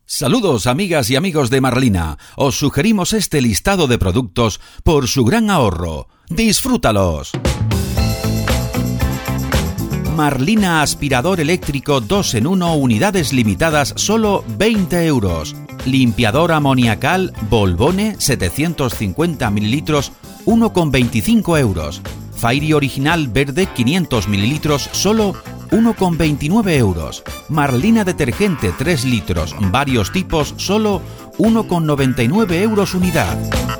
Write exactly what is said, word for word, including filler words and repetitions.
Saludos amigas y amigos de Marlina, os sugerimos este listado de productos por su gran ahorro. ¡Disfrútalos! Marlina aspirador eléctrico dos en uno, unidades limitadas, solo veinte euros. Limpiador amoniacal Volbone setecientos cincuenta mililitros, uno con veinticinco euros. Fairy original verde quinientos mililitros, solo uno con veintinueve euros. Marlina detergente tres litros, varios tipos, solo uno con noventa y nueve euros unidad.